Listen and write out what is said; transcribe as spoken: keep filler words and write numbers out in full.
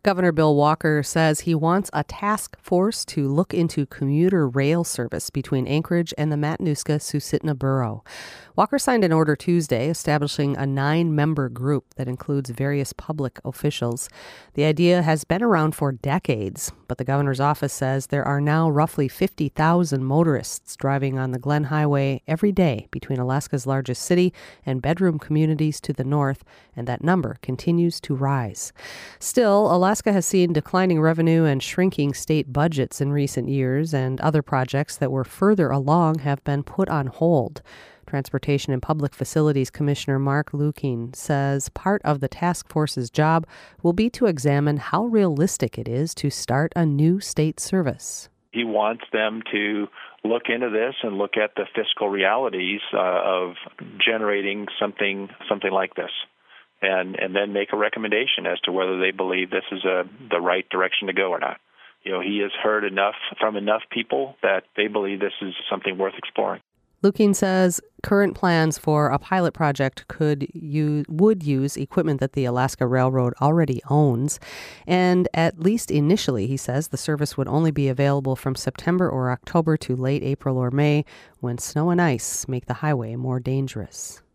Governor Bill Walker says he wants a task force to look into commuter rail service between Anchorage and the Matanuska-Susitna Borough. Walker signed an order Tuesday establishing a nine-member group that includes various public officials. The idea has been around for decades, but the governor's office says there are now roughly fifty thousand motorists driving on the Glen Highway every day between Alaska's largest city and bedroom communities to the north, and that number continues to rise. Still, Alaska has seen declining revenue and shrinking state budgets in recent years, and other projects that were further along have been put on hold. Transportation and Public Facilities Commissioner Mark Lukin says part of the task force's job will be to examine how realistic it is to start a new state service. He wants them to look into this and look at the fiscal realities uh, of generating something something like this, and and then make a recommendation as to whether they believe this is a, the right direction to go or not. You know, he has heard enough from enough people that they believe this is something worth exploring. Lukin says current plans for a pilot project could use, would use equipment that the Alaska Railroad already owns. And at least initially, he says, the service would only be available from September or October to late April or May, when snow and ice make the highway more dangerous.